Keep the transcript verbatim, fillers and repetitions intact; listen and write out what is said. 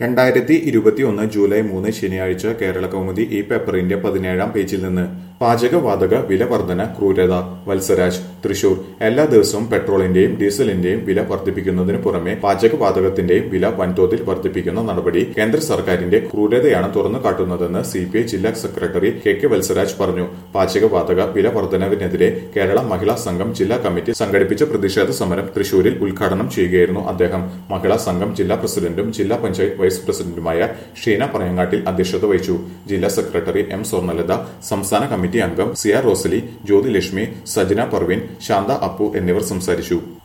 രണ്ടായിരത്തി ഇരുപത്തിയൊന്ന് ജൂലൈ മൂന്ന് ശനിയാഴ്ച കേരള കൗമുദി ഈ പേപ്പറിന്റെ പതിനേഴാം പേജിൽ നിന്ന് പാചകവാതക വില വർധന ക്രൂരത. വത്സരാജ്, തൃശൂർ. എല്ലാ ദിവസവും പെട്രോളിന്റെയും ഡീസലിന്റെയും വില വർദ്ധിപ്പിക്കുന്നതിന് പുറമെ പാചകവാതകത്തിന്റെയും വില വൻതോതിൽ വർദ്ധിപ്പിക്കുന്ന നടപടി കേന്ദ്ര സർക്കാരിന്റെ ക്രൂരതയാണ് തുറന്നു കാട്ടുന്നതെന്ന് സി പി ഐ ജില്ലാ സെക്രട്ടറി കെ കെ വത്സരാജ് പറഞ്ഞു. പാചകവാതക വില വർധനവിനെതിരെ കേരള മഹിളാ സംഘം ജില്ലാ കമ്മിറ്റി സംഘടിപ്പിച്ച പ്രതിഷേധ സമരം തൃശൂരിൽ ഉദ്ഘാടനം ചെയ്യുകയായിരുന്നു അദ്ദേഹം. മഹിളാ സംഘം ജില്ലാ പ്രസിഡന്റും ജില്ലാ പഞ്ചായത്ത് വൈസ് പ്രസിഡന്റുമായ ഷീന പറയങ്ങാട്ടിൽ അധ്യക്ഷത വഹിച്ചു. ജില്ലാ സെക്രട്ടറി എം സ്വർണലത, സംസ്ഥാന കമ്മിറ്റി അംഗം സിയ റോസലി, ജ്യോതിലക്ഷ്മി, സജന പർവീൻ, ശാന്ത അപ്പു എന്നിവർ സംസാരിച്ചു.